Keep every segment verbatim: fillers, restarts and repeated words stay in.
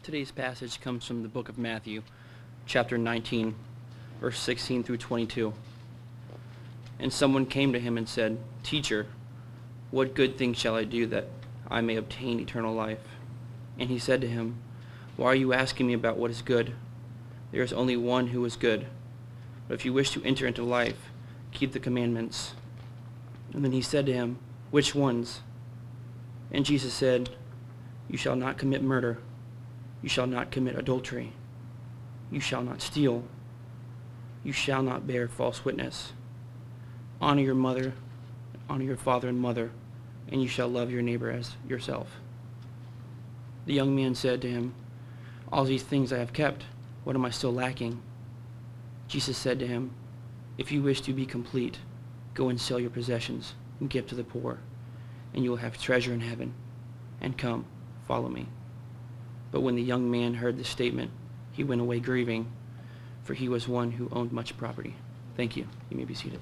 Today's passage comes from the book of Matthew, chapter nineteen, verse sixteen through twenty-two. And someone came to him and said, "Teacher, what good thing shall I do that I may obtain eternal life?" And he said to him, "Why are you asking me about what is good? There is only one who is good. But if you wish to enter into life, keep the commandments." And then he said to him, "Which ones?" And Jesus said, "You shall not commit murder. You shall not commit adultery. You shall not steal. You shall not bear false witness. Honor your mother, honor your father and mother, and you shall love your neighbor as yourself." The young man said to him, "All these things I have kept. What am I still lacking?" Jesus said to him, "If you wish to be complete, go and sell your possessions and give to the poor, and you will have treasure in heaven. And come, follow me." But when the young man heard this statement, he went away grieving, for he was one who owned much property. Thank you. You may be seated.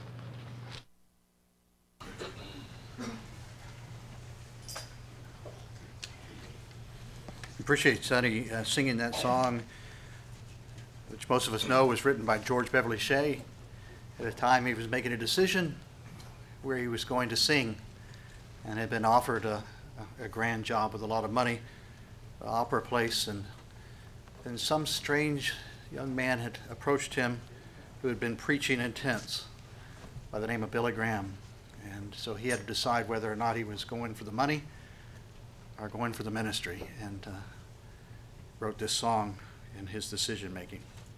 Appreciate Sonny uh, singing that song, which most of us know was written by George Beverly Shea at a time he was making a decision where he was going to sing, and had been offered a, a grand job with a lot of money, an opera place, and then some strange young man had approached him who had been preaching in tents by the name of Billy Graham. And so he had to decide whether or not he was going for the money or going for the ministry, and uh, wrote this song in his decision making.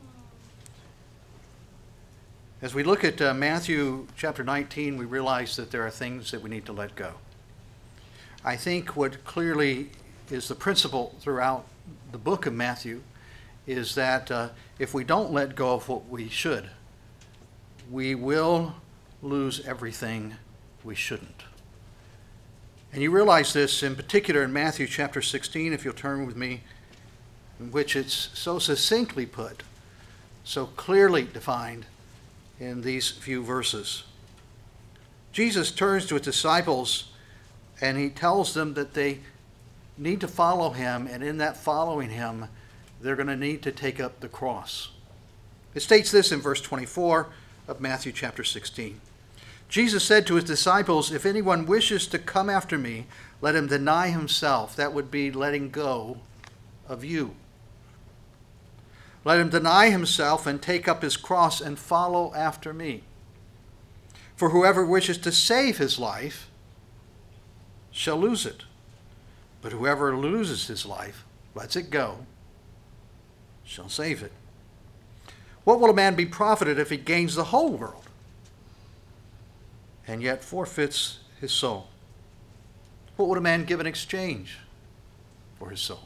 As we look at uh, Matthew chapter nineteen, we realize that there are things that we need to let go. I think what clearly is the principle throughout the book of Matthew is that uh, if we don't let go of what we should, we will lose everything we shouldn't. And you realize this in particular in Matthew chapter sixteen, if you'll turn with me, in which it's so succinctly put, so clearly defined in these few verses. Jesus turns to his disciples and he tells them that they need to follow him, and in that following him, they're going to need to take up the cross. It states this in verse twenty-four of Matthew chapter sixteen. Jesus said to his disciples, "If anyone wishes to come after me, let him deny himself." That would be letting go of you. "Let him deny himself and take up his cross and follow after me. For whoever wishes to save his life shall lose it. But whoever loses his life, lets it go, shall save it. What will a man be profited if he gains the whole world and yet forfeits his soul? What would a man give in exchange for his soul?"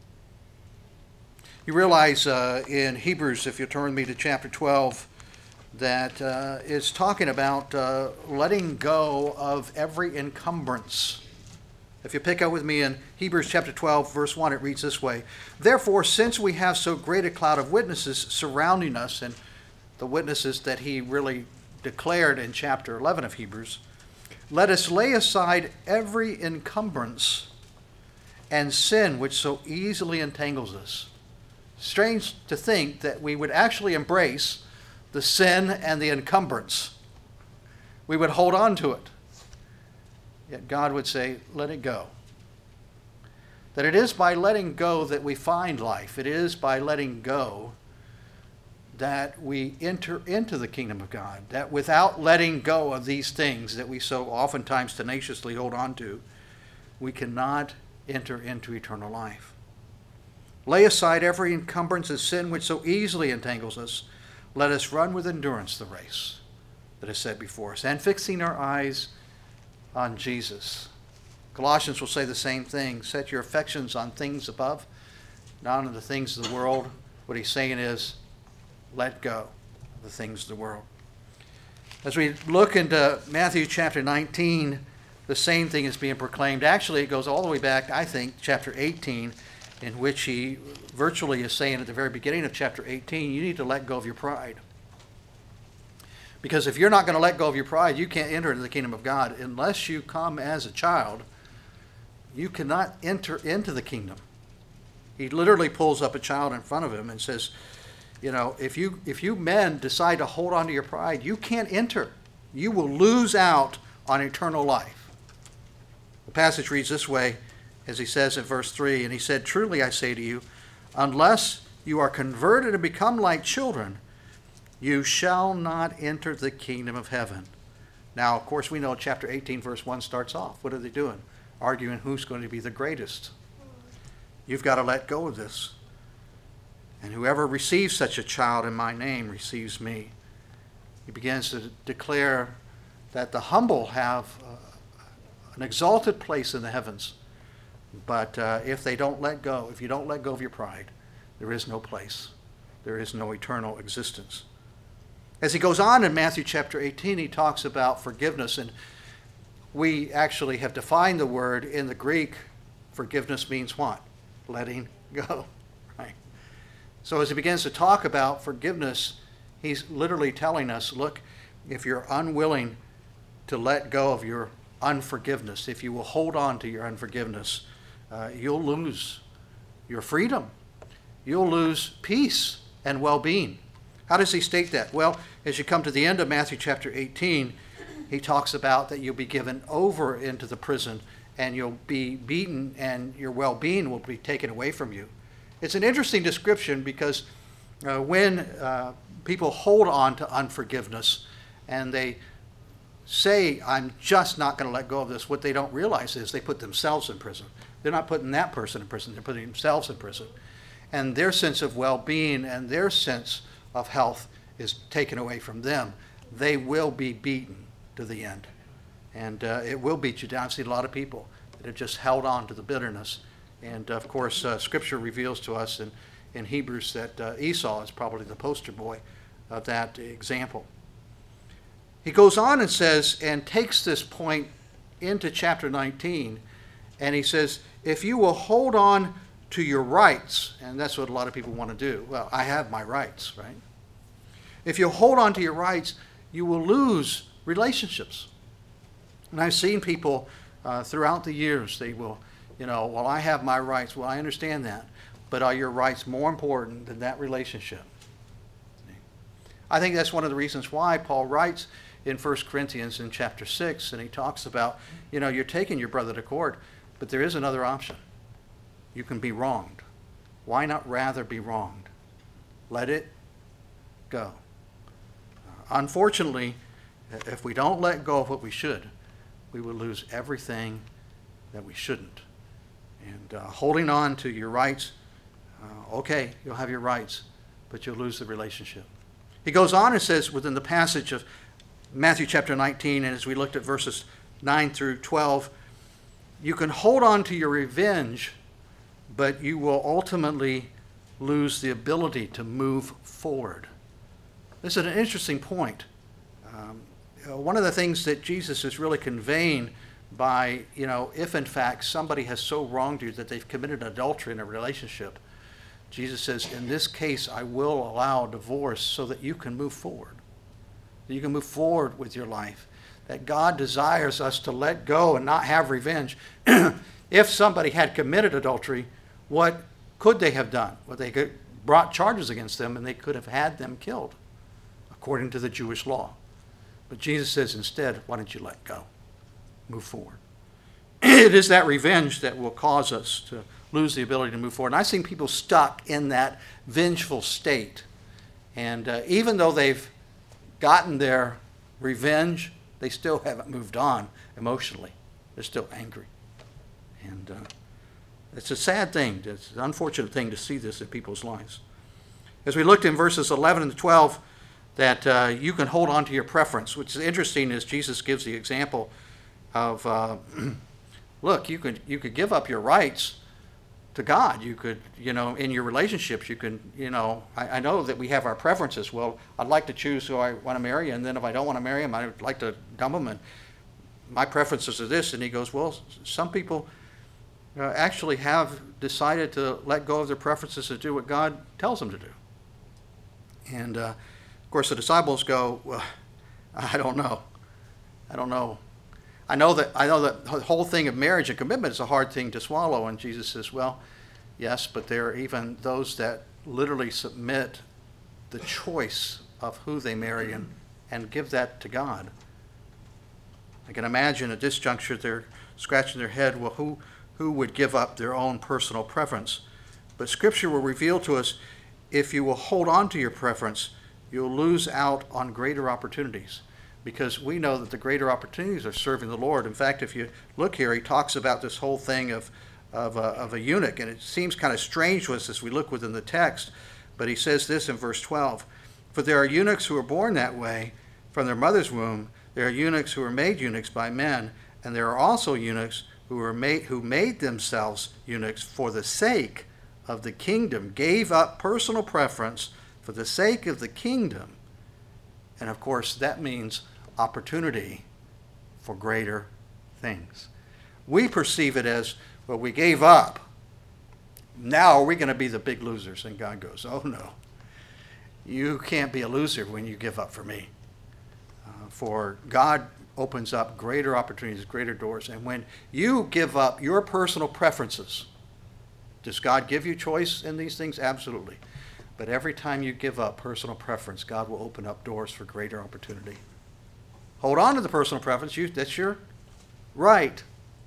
You realize uh, in Hebrews, if you turn me to chapter twelve, that uh, it's talking about uh, letting go of every encumbrance. If you pick up with me in Hebrews chapter twelve, verse one, it reads this way: "Therefore, since we have so great a cloud of witnesses surrounding us," and the witnesses that he really declared in chapter eleven of Hebrews, "let us lay aside every encumbrance and sin which so easily entangles us." Strange to think that we would actually embrace the sin and the encumbrance. We would hold on to it. Yet God would say, let it go. That it is by letting go that we find life. It is by letting go that we enter into the kingdom of God. That without letting go of these things that we so oftentimes tenaciously hold on to, we cannot enter into eternal life. "Lay aside every encumbrance and sin which so easily entangles us. Let us run with endurance the race that is set before us, and fixing our eyes on Jesus." Colossians will say the same thing. Set your affections on things above, not on the things of the world. What he's saying is, let go of the things of the world. As we look into Matthew chapter nineteen, the same thing is being proclaimed. Actually, it goes all the way back, I think, chapter eighteen, in which he virtually is saying at the very beginning of chapter eighteen, you need to let go of your pride. Because if you're not going to let go of your pride, you can't enter into the kingdom of God. Unless you come as a child, you cannot enter into the kingdom. He literally pulls up a child in front of him and says, you know, if you if you men decide to hold on to your pride, you can't enter. You will lose out on eternal life. The passage reads this way, as he says in verse three, and he said, truly I say to you, unless you are converted and become like children, you shall not enter the kingdom of heaven. Now, of course, we know chapter eighteen, verse one starts off. What are they doing? Arguing who's going to be the greatest. You've got to let go of this. And whoever receives such a child in my name receives me. He begins to declare that the humble have uh, an exalted place in the heavens. But uh, if they don't let go, if you don't let go of your pride, there is no place. There is no eternal existence. As he goes on in Matthew chapter eighteen, he talks about forgiveness. And we actually have defined the word in the Greek. Forgiveness means what? Letting go. Right? So as he begins to talk about forgiveness, he's literally telling us, look, if you're unwilling to let go of your unforgiveness, if you will hold on to your unforgiveness, uh, you'll lose your freedom. You'll lose peace and well-being. How does he state that? Well, as you come to the end of Matthew chapter eighteen, he talks about that you'll be given over into the prison and you'll be beaten and your well-being will be taken away from you. It's an interesting description because uh, when uh, people hold on to unforgiveness and they say, I'm just not going to let go of this, what they don't realize is they put themselves in prison. They're not putting that person in prison, they're putting themselves in prison. And their sense of well-being and their sense of health is taken away from them. They will be beaten to the end. And uh, it will beat you down. I've seen a lot of people that have just held on to the bitterness. And of course, uh, Scripture reveals to us in, in Hebrews that uh, Esau is probably the poster boy of that example. He goes on and says, and takes this point into chapter nineteen, and he says, if you will hold on to your rights, and that's what a lot of people want to do. Well, I have my rights, right? If you hold on to your rights, you will lose relationships. And I've seen people uh, throughout the years, they will, you know, well, I have my rights. Well, I understand that. But are your rights more important than that relationship? I think that's one of the reasons why Paul writes in First Corinthians in chapter six, and he talks about, you know, you're taking your brother to court, but there is another option. You can be wronged. Why not rather be wronged? Let it go. Uh, unfortunately, if we don't let go of what we should, we will lose everything that we shouldn't. And uh, holding on to your rights, uh, okay, you'll have your rights, but you'll lose the relationship. He goes on and says within the passage of Matthew chapter nineteen, and as we looked at verses nine through twelve, you can hold on to your revenge, but you will ultimately lose the ability to move forward. This is an interesting point. Um, one of the things that Jesus is really conveying by, you know, if in fact somebody has so wronged you that they've committed adultery in a relationship, Jesus says, in this case, I will allow divorce so that you can move forward. That you can move forward with your life. That God desires us to let go and not have revenge. If somebody had committed adultery, what could they have done? Well, they could brought charges against them and they could have had them killed according to the Jewish law. But Jesus says instead, why don't you let go? Move forward. It is that revenge that will cause us to lose the ability to move forward. And I've seen people stuck in that vengeful state. And uh, even though they've gotten their revenge, they still haven't moved on emotionally. They're still angry. And uh, it's a sad thing. It's an unfortunate thing to see this in people's lives. As we looked in verses eleven and twelve, that uh, you can hold on to your preference, which is interesting as Jesus gives the example of, uh, look, you could you could give up your rights to God. You could, you know, in your relationships, you can, you know, I, I know that we have our preferences. Well, I'd like to choose who I want to marry, and then if I don't want to marry him, I'd like to dump him, and my preferences are this. And he goes, well, some people uh, actually have decided to let go of their preferences to do what God tells them to do. And, uh, of course, the disciples go, well, I don't know. I don't know. I know that I know that the whole thing of marriage and commitment is a hard thing to swallow. And Jesus says, well, Yes, but there are even those that literally submit the choice of who they marry and, and give that to God. I can imagine at this juncture they're scratching their head, well, who, who would give up their own personal preference? But Scripture will reveal to us, if you will hold on to your preference, you'll lose out on greater opportunities, because we know that the greater opportunities are serving the Lord. In fact, if you look here, he talks about this whole thing of, of, a, of a eunuch, and it seems kind of strange to us as we look within the text, but he says this in verse twelve, "For there are eunuchs who are born that way from their mother's womb. There are eunuchs who are made eunuchs by men, and there are also eunuchs who are made who made themselves eunuchs for the sake of the kingdom," gave up personal preference for the sake of the kingdom. And of course, that means opportunity for greater things. We perceive it as, well, we gave up. Now are we going to be the big losers? And God goes, oh no. You can't be a loser when you give up for me. Uh, for God opens up greater opportunities, greater doors. And when you give up your personal preferences, does God give you choice in these things? Absolutely. But every time you give up personal preference, God will open up doors for greater opportunity. Hold on to the personal preference. You, that's your right.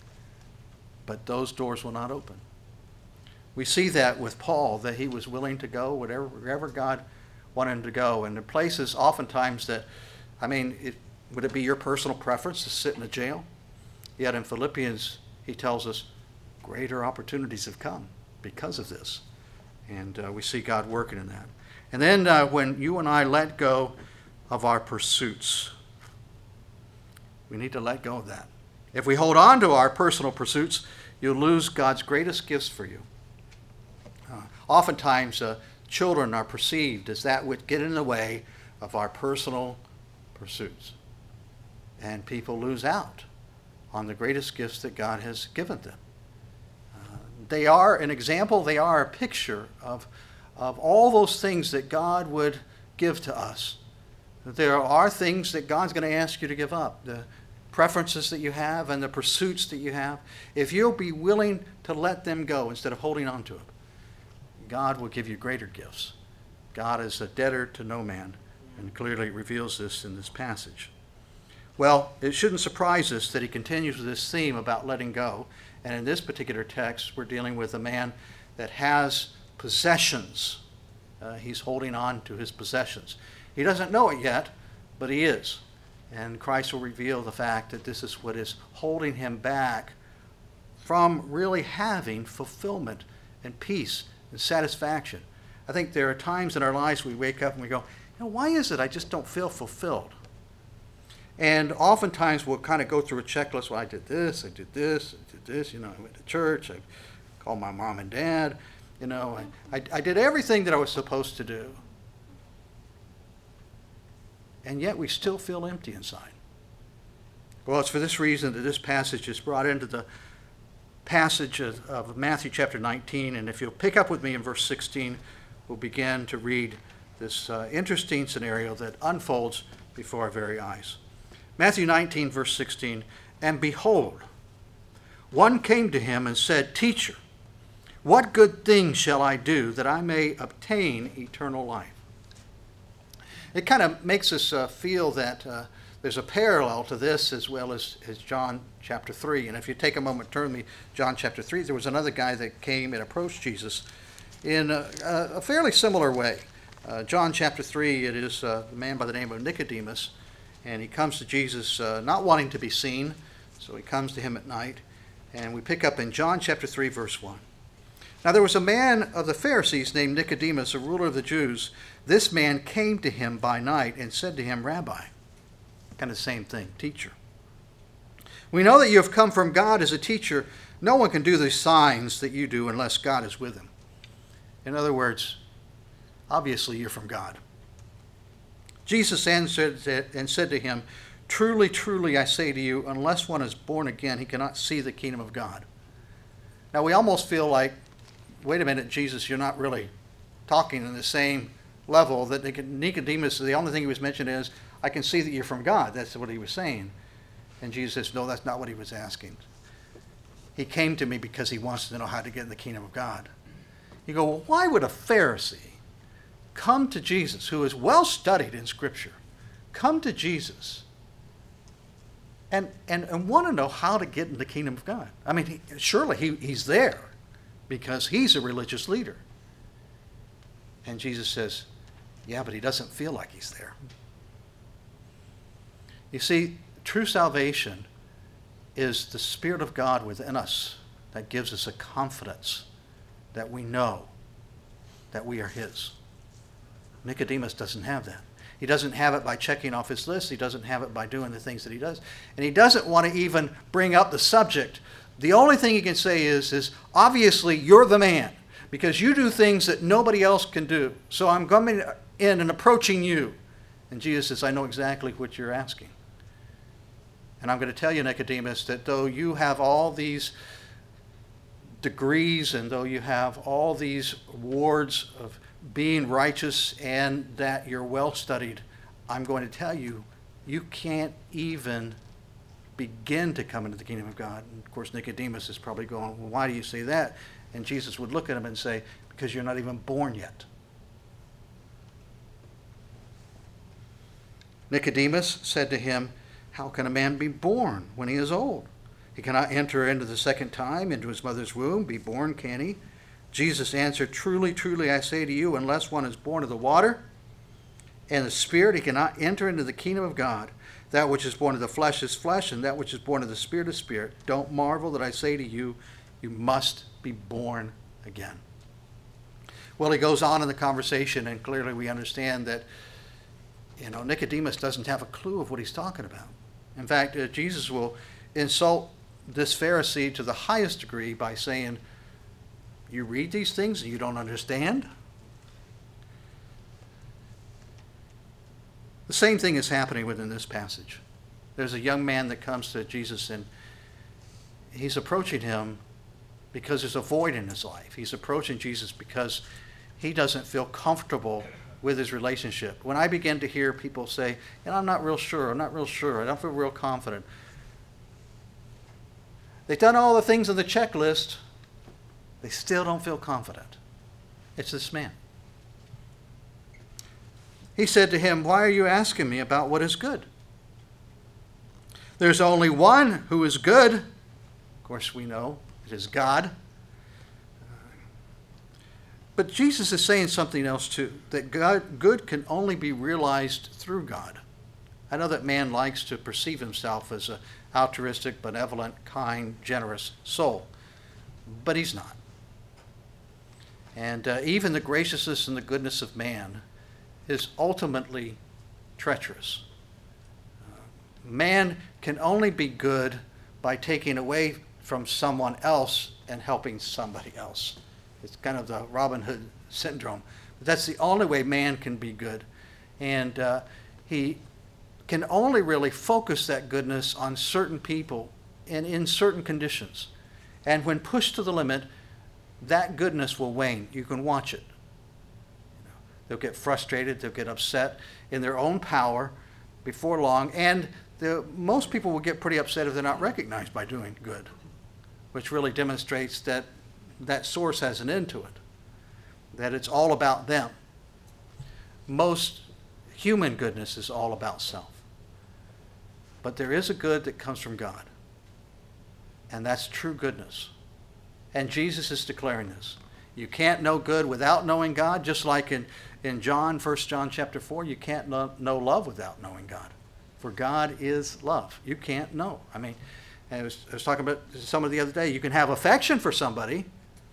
But those doors will not open. We see that with Paul, that he was willing to go whatever, wherever God wanted him to go. And the places oftentimes that, I mean, it, would it be your personal preference to sit in a jail? Yet in Philippians, he tells us greater opportunities have come because of this. And uh, we see God working in that. And then uh, when you and I let go of our pursuits, we need to let go of that. If we hold on to our personal pursuits, you'll lose God's greatest gifts for you. Uh, oftentimes, uh, children are perceived as that which get in the way of our personal pursuits. And people lose out on the greatest gifts that God has given them. Uh, they are an example, they are a picture of, of all those things that God would give to us. There are things that God's going to ask you to give up. The preferences that you have and the pursuits that you have. If you'll be willing to let them go instead of holding on to them, God will give you greater gifts. God is a debtor to no man, and clearly reveals this in this passage. Well, it shouldn't surprise us that he continues with this theme about letting go. And in this particular text, we're dealing with a man that has possessions. Uh, he's holding on to his possessions. He doesn't know it yet, but he is. And Christ will reveal the fact that this is what is holding him back from really having fulfillment and peace and satisfaction. I think there are times in our lives we wake up and we go, you know, why is it I just don't feel fulfilled? And oftentimes we'll kind of go through a checklist. Well, I did this, I did this, I did this. You know, I went to church, I called my mom and dad. You know, I, I, I did everything that I was supposed to do. And yet we still feel empty inside. Well, it's for this reason that this passage is brought into the passage of, of Matthew chapter nineteen. And if you'll pick up with me in verse sixteen, we'll begin to read this uh, interesting scenario that unfolds before our very eyes. Matthew nineteen, verse sixteen, "And behold, one came to him and said, 'Teacher, what good thing shall I do that I may obtain eternal life?'" It kind of makes us uh, feel that uh, there's a parallel to this as well as, as John chapter three. And if you take a moment, turn me John chapter three, there was another guy that came and approached Jesus in a, a fairly similar way. Uh, John chapter three, it is uh, a man by the name of Nicodemus, and he comes to Jesus uh, not wanting to be seen, so he comes to him at night. And we pick up in John chapter three, verse one. "Now there was a man of the Pharisees named Nicodemus, a ruler of the Jews. This man came to him by night and said to him, 'Rabbi,'" kind of the same thing, teacher, "we know that you have come from God as a teacher. No one can do these signs that you do unless God is with him." In other words, obviously you're from God. Jesus answered and said to him, "Truly, truly, I say to you, unless one is born again, he cannot see the kingdom of God." Now we almost feel like, wait a minute, Jesus, you're not really talking in the same level. That Nicodemus, the only thing he was mentioning is, I can see that you're from God. That's what he was saying. And Jesus says, no, that's not what he was asking. He came to me because he wants to know how to get in the kingdom of God. You go, well, why would a Pharisee come to Jesus, who is well studied in Scripture, come to Jesus and, and, and want to know how to get in the kingdom of God? I mean, he, surely he, he's there because he's a religious leader. And Jesus says, yeah, but he doesn't feel like he's there. You see, true salvation is the Spirit of God within us that gives us a confidence that we know that we are his. Nicodemus doesn't have that. He doesn't have it by checking off his list. He doesn't have it by doing the things that he does. And he doesn't want to even bring up the subject. The only thing he can say is, is obviously you're the man because you do things that nobody else can do. So I'm coming in and approaching you. And Jesus says, I know exactly what you're asking. And I'm going to tell you, Nicodemus, that though you have all these degrees and though you have all these awards of being righteous and that you're well studied, I'm going to tell you, you can't even begin to come into the kingdom of God. And of course, Nicodemus is probably going, well, why do you say that? And Jesus would look at him and say, because you're not even born yet. Nicodemus said to him, how can a man be born when he is old? He cannot enter into the second time into his mother's womb, be born, can he? Jesus answered, truly, truly, I say to you, unless one is born of the water and the Spirit, he cannot enter into the kingdom of God. That which is born of the flesh is flesh, and that which is born of the Spirit is spirit. Don't marvel that I say to you, you must be born again. Well, he goes on in the conversation, and clearly we understand that, you know, Nicodemus doesn't have a clue of what he's talking about. In fact, uh, Jesus will insult this Pharisee to the highest degree by saying, you read these things and you don't understand? The same thing is happening within this passage. There's a young man that comes to Jesus and he's approaching him because there's a void in his life. He's approaching Jesus because he doesn't feel comfortable with his relationship. When I begin to hear people say, and I'm not real sure, I'm not real sure, I don't feel real confident. They've done all the things on the checklist, they still don't feel confident. It's this man. He said to him, why are you asking me about what is good? There's only one who is good. Of course, we know it is God. But Jesus is saying something else too, that God, good can only be realized through God. I know that man likes to perceive himself as an altruistic, benevolent, kind, generous soul, but he's not. And uh, even the graciousness and the goodness of man is ultimately treacherous. Uh, man can only be good by taking away from someone else and helping somebody else. It's kind of the Robin Hood syndrome. But that's the only way man can be good. And uh, he can only really focus that goodness on certain people and in certain conditions. And when pushed to the limit, that goodness will wane. You can watch it. You know, they'll get frustrated, they'll get upset in their own power before long, and the, most people will get pretty upset if they're not recognized by doing good, which really demonstrates that that source has an end to it, that it's all about them. Most human goodness is all about self. But there is a good that comes from God, and that's true goodness. And Jesus is declaring this. You can't know good without knowing God, just like in, in John, First John chapter four, you can't know, know love without knowing God. For God is love. You can't know. I mean, I was, I was talking about someone the other day. You can have affection for somebody,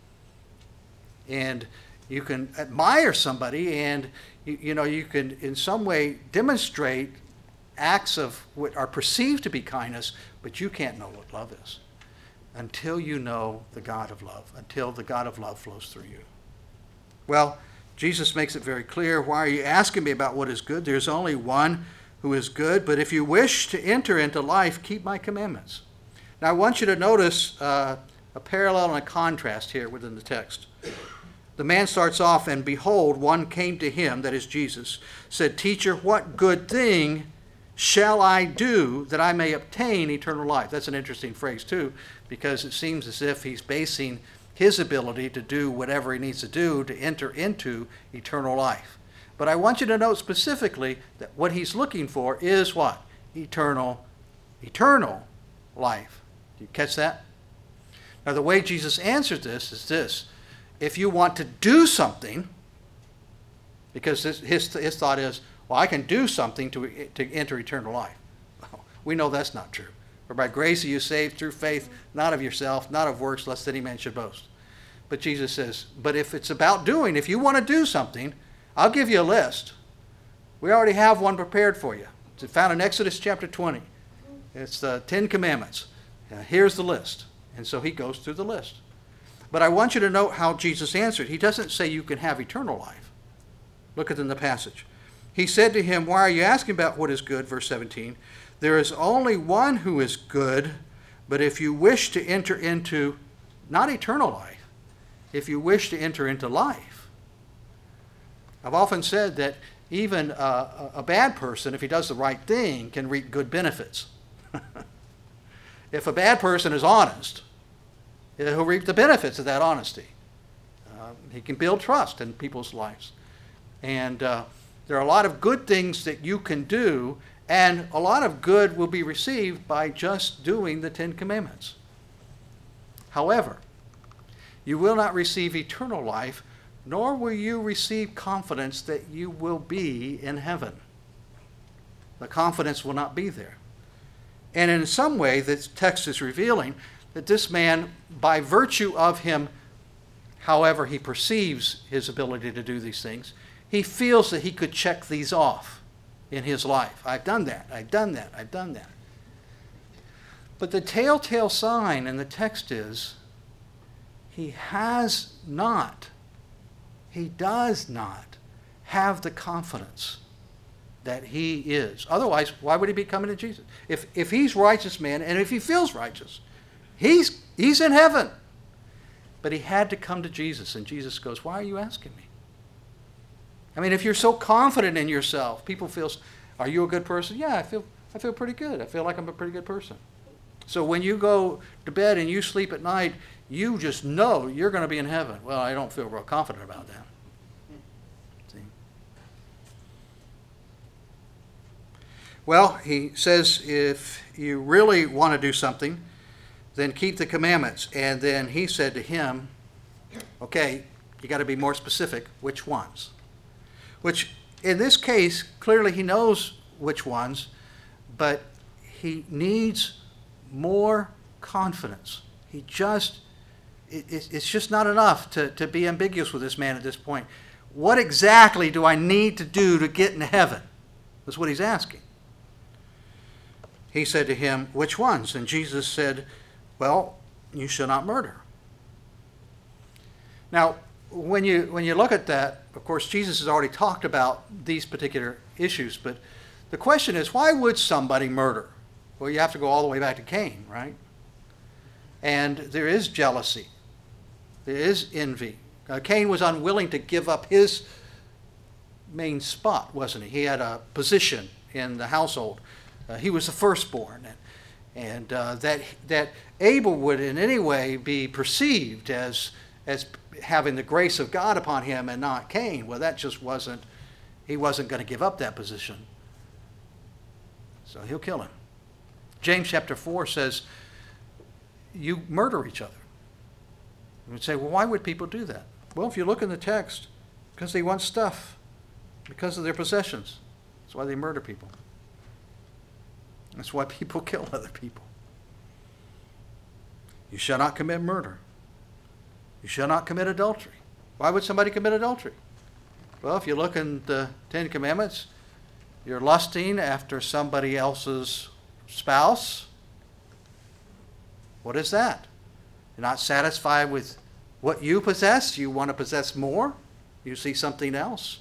and you can admire somebody, and you, you know, you can in some way demonstrate acts of what are perceived to be kindness, but you can't know what love is until you know the God of love, until the God of love flows through you. Well, Jesus makes it very clear. Why are you asking me about what is good? There's only one who is good, but if you wish to enter into life, keep my commandments. Now, I want you to notice uh, a parallel and a contrast here within the text. The man starts off, and behold, one came to him, that is Jesus, said, Teacher, what good thing shall I do that I may obtain eternal life? That's an interesting phrase too, because it seems as if he's basing his ability to do whatever he needs to do to enter into eternal life. But I want you to note specifically that what he's looking for is what? Eternal, eternal life. Do you catch that? Now, the way Jesus answers this is this. If you want to do something, because his, his, his thought is, well, I can do something to, to enter eternal life. We know that's not true. For by grace are you saved through faith, not of yourself, not of works, lest any man should boast. But Jesus says, but if it's about doing, if you want to do something, I'll give you a list. We already have one prepared for you. It's found in Exodus chapter twenty. It's the Ten Commandments. Now, here's the list. And so he goes through the list. But I want you to note how Jesus answered. He doesn't say you can have eternal life. Look at it in the passage. He said to him, why are you asking about what is good? Verse seventeen. There is only one who is good, but if you wish to enter into, not eternal life, if you wish to enter into life. I've often said that even a, a bad person, if he does the right thing, can reap good benefits. If a bad person is honest, he'll reap the benefits of that honesty. Uh, he can build trust in people's lives. And uh, there are a lot of good things that you can do, and a lot of good will be received by just doing the Ten Commandments. However, you will not receive eternal life, nor will you receive confidence that you will be in heaven. The confidence will not be there. And in some way, this text is revealing that this man, by virtue of him, however he perceives his ability to do these things, he feels that he could check these off in his life. I've done that, I've done that, I've done that. But the telltale sign in the text is he has not, he does not have the confidence that he is. Otherwise, why would he be coming to Jesus? If, if he's righteous man, and if he feels righteous, he's, he's in heaven. But he had to come to Jesus, and Jesus goes, why are you asking me? I mean, if you're so confident in yourself, people feel, are you a good person? Yeah, I feel I feel pretty good. I feel like I'm a pretty good person. So when you go to bed and you sleep at night, you just know you're going to be in heaven. Well, I don't feel real confident about that. See? Well, he says if you really want to do something, then keep the commandments. And then he said to him, okay, you got to be more specific. Which ones? Which, in this case, clearly he knows which ones, but he needs more confidence. He just, it, it's just not enough to, to be ambiguous with this man at this point. What exactly do I need to do to get into heaven? That's what he's asking. He said to him, which ones? And Jesus said, well, you shall not murder. Now, when you when you look at that, of course, Jesus has already talked about these particular issues, but the question is, why would somebody murder? Well, you have to go all the way back to Cain, right? And there is jealousy. There is envy. Uh, Cain was unwilling to give up his main spot, wasn't he? He had a position in the household. Uh, he was the firstborn. And, and uh, that, that Abel would in any way be perceived as, as having the grace of God upon him and not Cain. Well, that just wasn't, he wasn't going to give up that position. So he'll kill him. James chapter four says, you murder each other. You would say, well, why would people do that? Well, if you look in the text, because they want stuff, because of their possessions. That's why they murder people. That's why people kill other people. You shall not commit murder. You shall not commit adultery. Why would somebody commit adultery? Well, if you look in the Ten Commandments, you're lusting after somebody else's spouse. What is that? You're not satisfied with what you possess. You want to possess more. You see something else.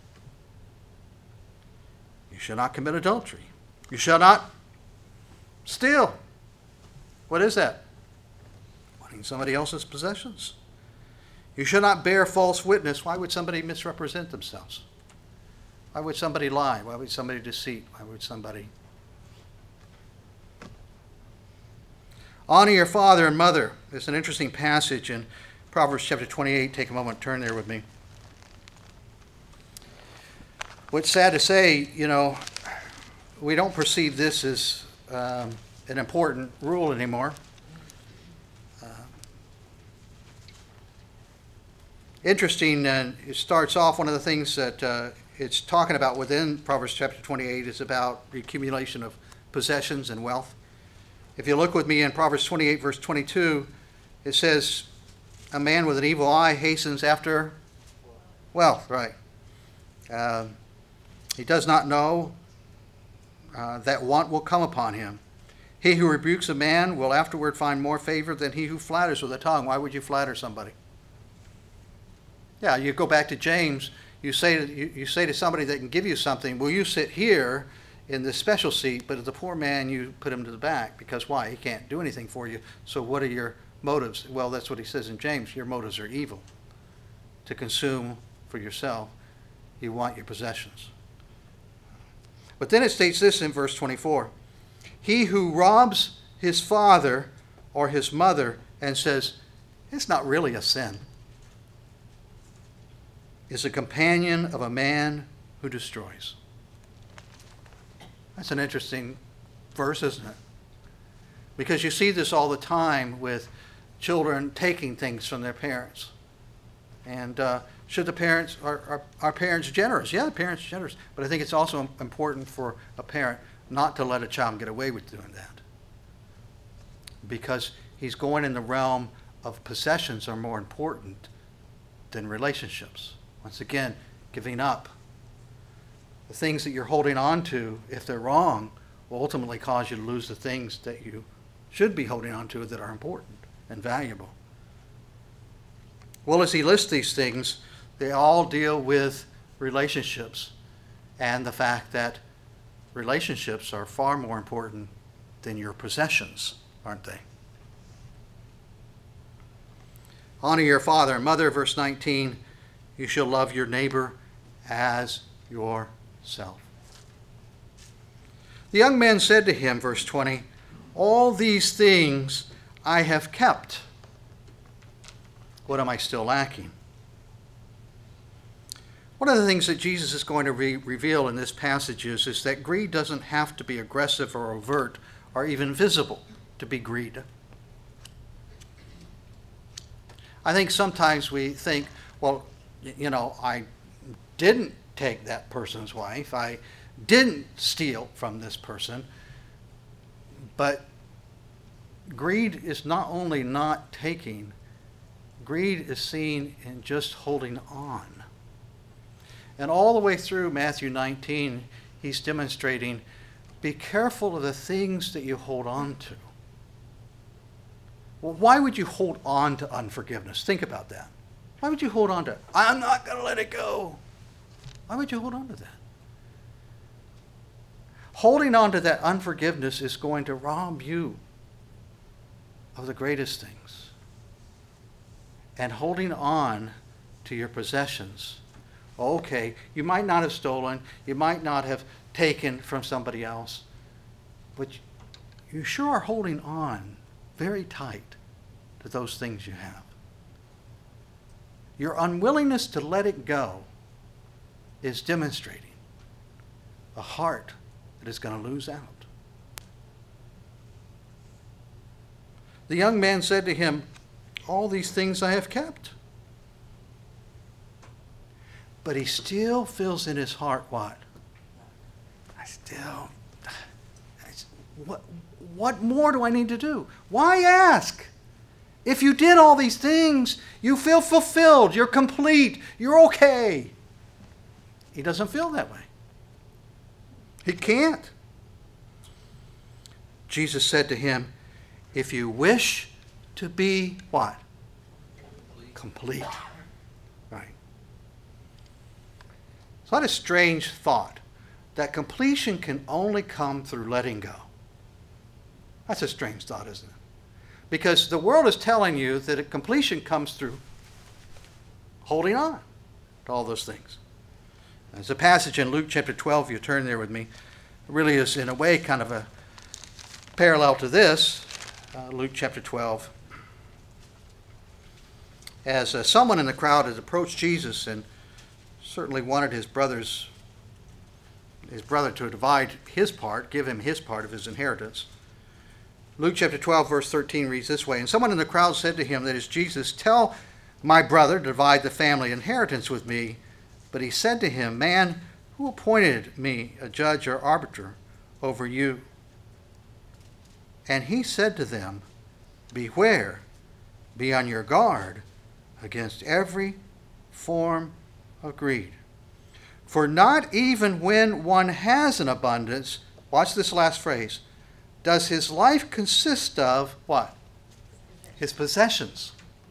You shall not commit adultery. You shall not steal. What is that? Wanting somebody else's possessions. You shall not bear false witness. Why would somebody misrepresent themselves? Why would somebody lie? Why would somebody deceit? Why would somebody... Honor your father and mother. There's an interesting passage in Proverbs chapter twenty-eight, take a moment, turn there with me. What's sad to say, you know, we don't perceive this as um, an important rule anymore. Uh, interesting, and it starts off, one of the things that uh, it's talking about within Proverbs chapter twenty-eight is about the accumulation of possessions and wealth. If you look with me in Proverbs twenty-eight, verse twenty-two, it says, a man with an evil eye hastens after wealth, right. Uh, he does not know uh, that want will come upon him. He who rebukes a man will afterward find more favor than he who flatters with a tongue. Why would you flatter somebody? Yeah, you go back to James, you say to, you, you say to somebody that can give you something, well, you sit here in this special seat, but as the poor man, you put him to the back. Because why? He can't do anything for you. So what are your motives? Well, that's what he says in James. Your motives are evil. To consume for yourself. You want your possessions. But then it states this in verse twenty-four. He who robs his father or his mother and says, it's not really a sin, is a companion of a man who destroys. That's an interesting verse, isn't it? Because you see this all the time with children taking things from their parents. And uh, should the parents, are, are, are parents generous? Yeah, the parents are generous. But I think it's also important for a parent not to let a child get away with doing that. Because he's going in the realm of possessions are more important than relationships. Once again, giving up. The things that you're holding on to, if they're wrong, will ultimately cause you to lose the things that you should be holding on to that are important and valuable. Well, as he lists these things, they all deal with relationships and the fact that relationships are far more important than your possessions, aren't they? Honor your father and mother, verse nineteen. You shall love your neighbor as yourself. The young man said to him, verse twenty, all these things I have kept. What am I still lacking? One of the things that Jesus is going to re- reveal in this passage is, is that greed doesn't have to be aggressive or overt or even visible to be greed. I think sometimes we think, well, you know, I didn't take that person's wife. I didn't steal from this person. But greed is not only not taking, greed is seen in just holding on. And all the way through Matthew nineteen, he's demonstrating, be careful of the things that you hold on to. Well, why would you hold on to unforgiveness? Think about that. Why would you hold on to it? I'm not going to let it go. Why would you hold on to that? Holding on to that unforgiveness is going to rob you of the greatest things. And holding on to your possessions, okay, you might not have stolen, you might not have taken from somebody else, but you sure are holding on very tight to those things you have. Your unwillingness to let it go is demonstrating a heart that is going to lose out. The young man said to him, all these things I have kept. But he still feels in his heart what? I still, I, what, what more do I need to do? Why ask? If you did all these things, you feel fulfilled, you're complete, you're okay. He doesn't feel that way. He can't. Jesus said to him, if you wish to be what? Complete. Complete. Right. It's not a strange thought that completion can only come through letting go. That's a strange thought, isn't it? Because the world is telling you that a completion comes through holding on to all those things. There's a passage in Luke chapter twelve, if you turn there with me. It really is, in a way, kind of a parallel to this. Uh, Luke chapter twelve. as uh, someone in the crowd had approached Jesus and certainly wanted his brothers, his brother to divide his part, give him his part of his inheritance. Luke chapter twelve, verse thirteen reads this way, "And someone in the crowd said to him," that is Jesus, "Tell my brother to divide the family inheritance with me." But he said to him, "Man, who appointed me a judge or arbiter over you?" And he said to them, "Beware, be on your guard against every form of greed. For not even when one has an abundance," watch this last phrase, "does his life consist of," what? His possessions.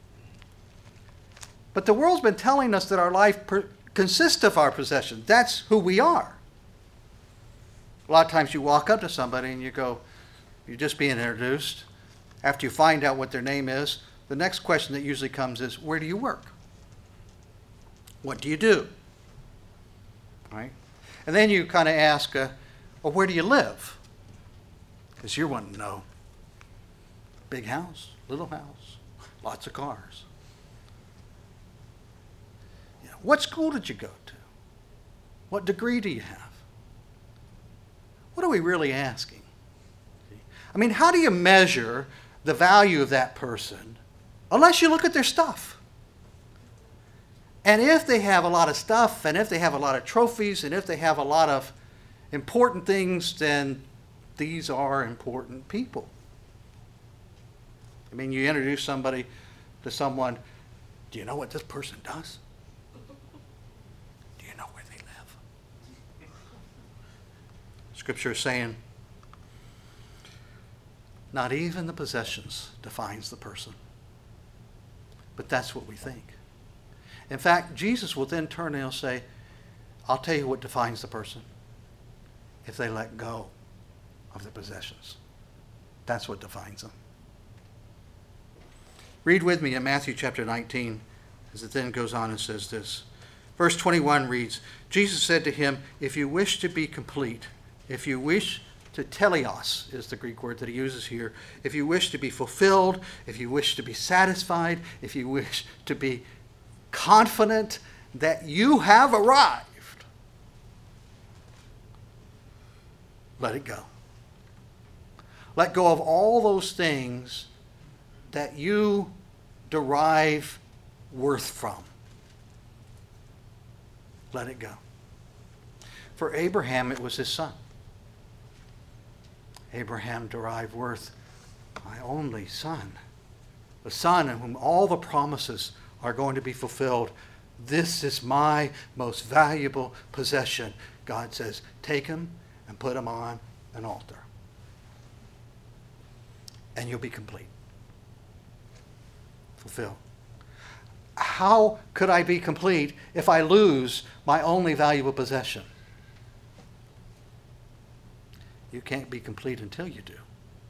But the world's been telling us that our life per- consists of our possessions. That's who we are. A lot of times you walk up to somebody and you go, you're just being introduced. After you find out what their name is, the next question that usually comes is, where do you work? What do you do? Right? And then you kind of ask, uh, well, where do you live? Because you're wanting to know. Big house, little house, lots of cars. You know, what school did you go to? What degree do you have? What are we really asking? I mean, how do you measure the value of that person unless you look at their stuff? And if they have a lot of stuff, and if they have a lot of trophies, and if they have a lot of important things, then these are important people. I mean, you introduce somebody to someone, do you know what this person does? Do you know where they live? Scripture is saying, not even the possessions defines the person. But that's what we think. In fact, Jesus will then turn and he'll say, I'll tell you what defines the person. If they let go of their possessions. That's what defines them. Read with me in Matthew chapter nineteen, as it then goes on and says this. Verse twenty-one reads, Jesus said to him, if you wish to be complete, if you wish to teleos is the Greek word that he uses here. If you wish to be fulfilled, if you wish to be satisfied, if you wish to be confident that you have arrived, let it go. Let go of all those things that you derive worth from. Let it go. For Abraham, it was his son. Abraham derived worth, my only son, the son in whom all the promises are going to be fulfilled. This is my most valuable possession. God says, take him and put him on an altar. And you'll be complete. Fulfilled. How could I be complete if I lose my only valuable possession? You can't be complete until you do.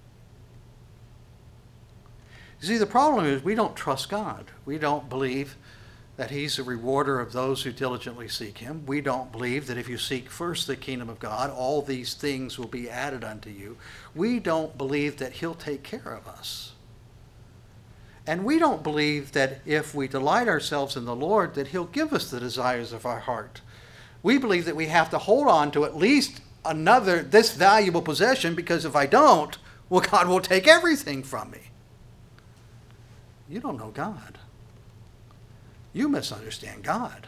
You see, the problem is we don't trust God. We don't believe that he's a rewarder of those who diligently seek him. We don't believe that if you seek first the kingdom of God, all these things will be added unto you. We don't believe that he'll take care of us. And we don't believe that if we delight ourselves in the Lord, that he'll give us the desires of our heart. We believe that we have to hold on to at least another, this valuable possession, because if I don't, well, God will take everything from me. You don't know God. You misunderstand God.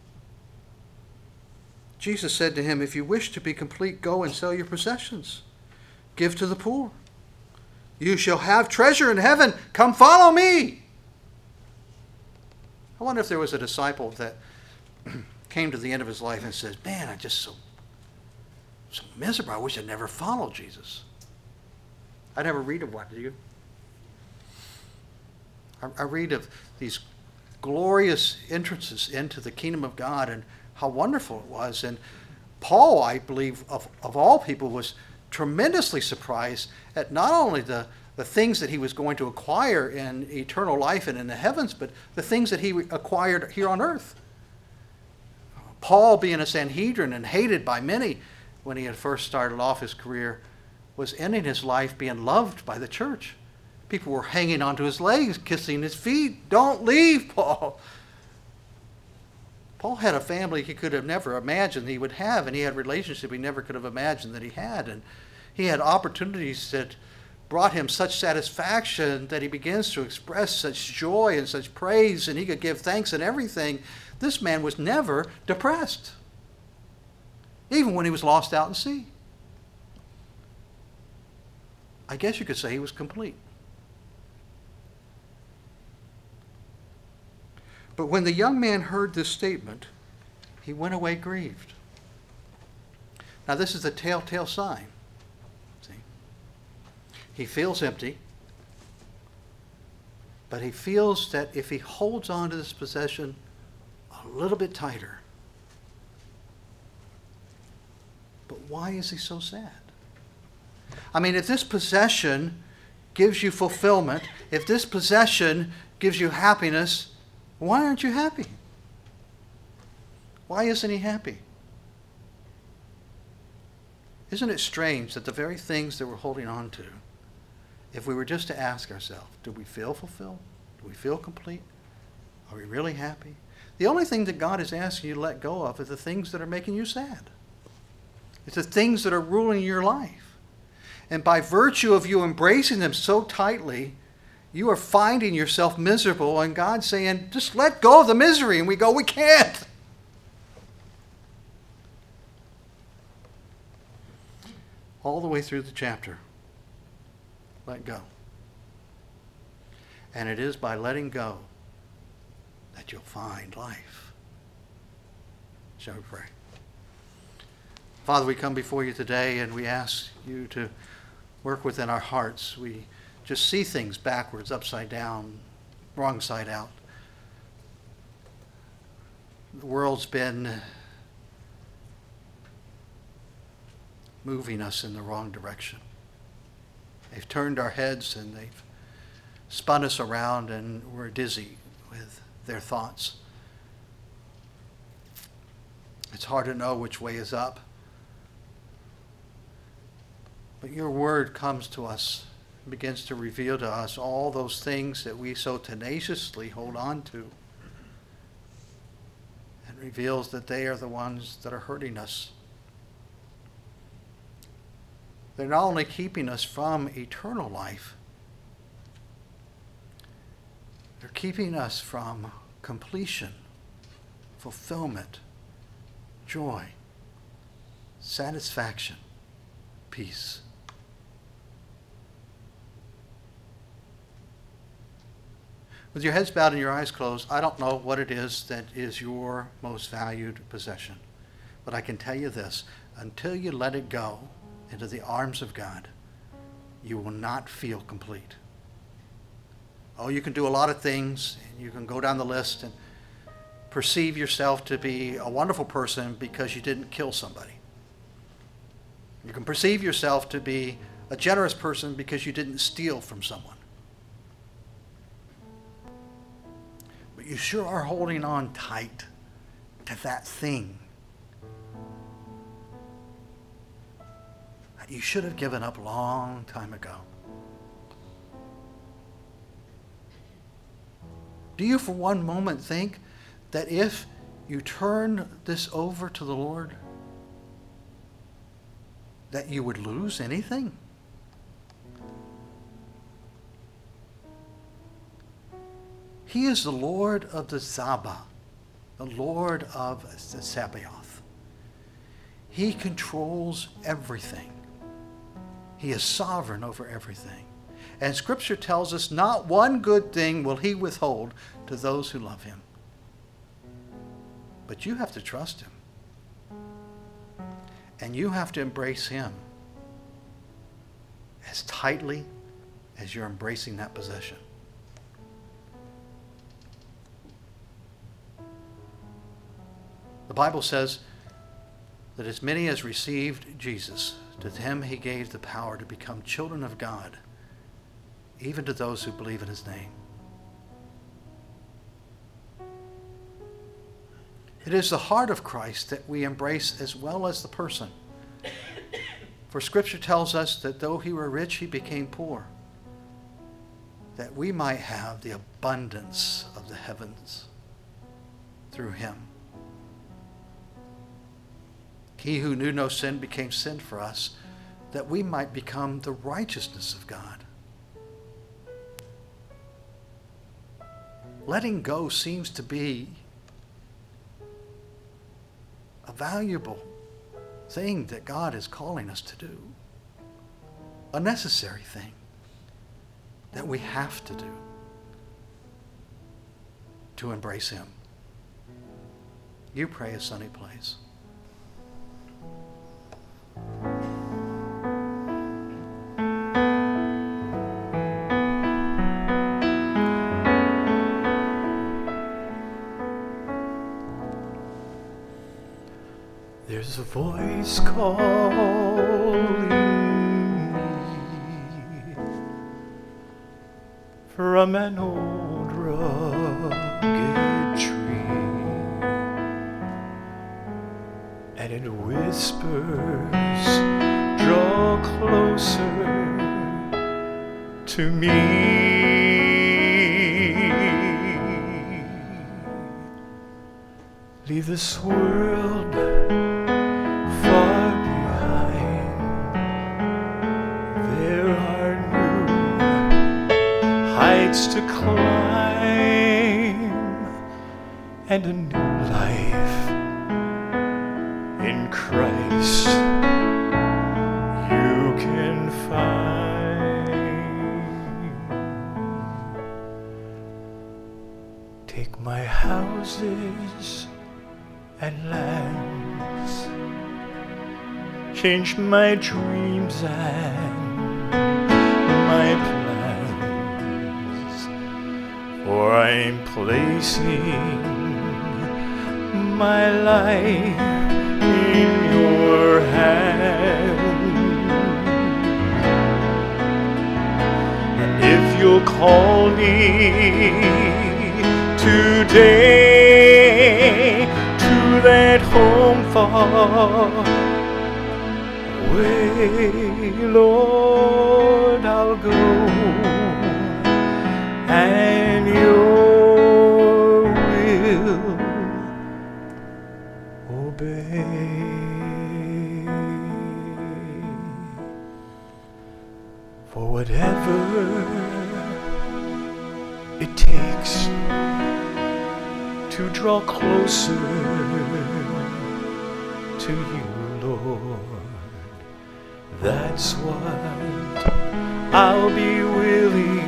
Jesus said to him, if you wish to be complete, go and sell your possessions. Give to the poor. You shall have treasure in heaven. Come follow me. I wonder if there was a disciple that came to the end of his life and says, man, I'm just so, so miserable. I wish I'd never followed Jesus. I never read of one, do you? I, I read of these glorious entrances into the kingdom of God and how wonderful it was. And Paul, I believe, of, of all people, was tremendously surprised at not only the, the things that he was going to acquire in eternal life and in the heavens, but the things that he acquired here on earth. Paul, being a Sanhedrin and hated by many when he had first started off his career, was ending his life being loved by the church People were hanging onto his legs, kissing his feet. Don't leave, Paul. Paul had a family he could have never imagined he would have, and he had a relationship he never could have imagined that he had. And he had opportunities that brought him such satisfaction that he begins to express such joy and such praise, and he could give thanks and everything. This man was never depressed, even when he was lost out in sea. I guess you could say he was complete. But when the young man heard this statement, he went away grieved. Now this is a telltale sign. See? He feels empty, but he feels that if he holds on to this possession a little bit tighter. But why is he so sad? I mean, if this possession gives you fulfillment, if this possession gives you happiness, why aren't you happy? Why isn't he happy? Isn't it strange that the very things that we're holding on to, if we were just to ask ourselves, do we feel fulfilled? Do we feel complete? Are we really happy? The only thing that God is asking you to let go of are the things that are making you sad. It's the things that are ruling your life. And by virtue of you embracing them so tightly, you are finding yourself miserable, and God's saying, just let go of the misery. And we go, we can't. All the way through the chapter, let go. And it is by letting go that you'll find life. Shall we pray? Father, we come before you today and we ask you to work within our hearts. We just see things backwards, upside down, wrong side out. The world's been moving us in the wrong direction. They've turned our heads and they've spun us around, and we're dizzy with their thoughts. It's hard to know which way is up. But your word comes to us, begins to reveal to us all those things that we so tenaciously hold on to, and reveals that they are the ones that are hurting us. They're not only keeping us from eternal life, they're keeping us from completion, fulfillment, joy, satisfaction, peace. With your heads bowed and your eyes closed, I don't know what it is that is your most valued possession. But I can tell you this, until you let it go into the arms of God, you will not feel complete. Oh, you can do a lot of things, and you can go down the list and perceive yourself to be a wonderful person because you didn't kill somebody. You can perceive yourself to be a generous person because you didn't steal from someone. But you sure are holding on tight to that thing that you should have given up a long time ago. Do you for one moment think that if you turn this over to the Lord, that you would lose anything? He is the Lord of the Zaba, the Lord of the Sabaoth. He controls everything. He is sovereign over everything. And Scripture tells us not one good thing will he withhold to those who love him. But you have to trust him. And you have to embrace him as tightly as you're embracing that possession. The Bible says that as many as received Jesus, to them he gave the power to become children of God, even to those who believe in his name. It is the heart of Christ that we embrace as well as the person. For Scripture tells us that though he were rich, he became poor, that we might have the abundance of the heavens through him. He who knew no sin became sin for us, that we might become the righteousness of God. Letting go seems to be a valuable thing that God is calling us to do. A necessary thing that we have to do to embrace him. You pray as Sonny plays. There's a voice calling me from an old rugged tree, and it whispers, draw closer to me. Leave this world far behind. There are new heights to climb, and a new life in Christ you can find. Take my houses and lands, change my dreams and my plans, for I'm placing my life in your hand. And if you'll call me today to that home far away, Lord, I'll go, and your will obey. For whatever it takes to draw closer to you, Lord, that's what I'll be willing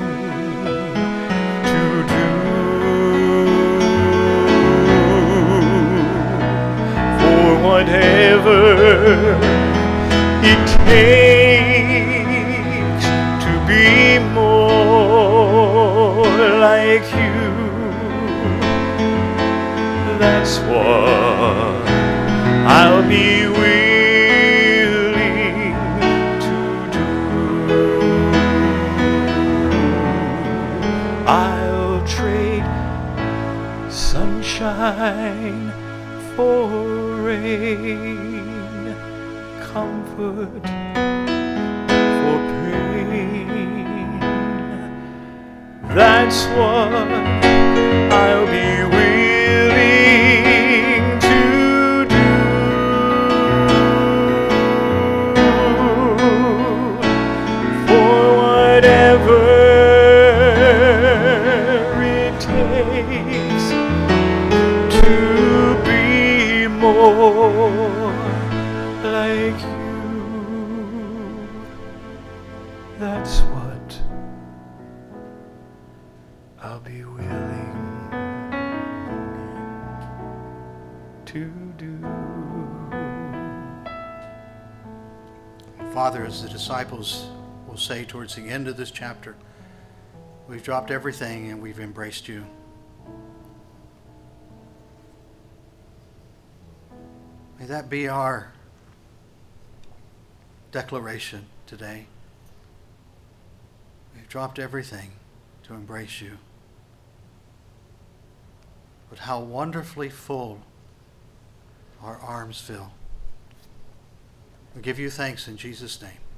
to do. For whatever it takes to be more like you, that's what I'll be willing to do. I'll trade sunshine for rain, comfort for pain. That's what I'll be willing to do. For whatever it takes to be more like you, that's what I'll be willing to do. Father, as the disciples will say towards the end of this chapter, we've dropped everything and we've embraced you. May that be our declaration today. We've dropped everything to embrace you. But how wonderfully full our arms fill. We give you thanks in Jesus' name.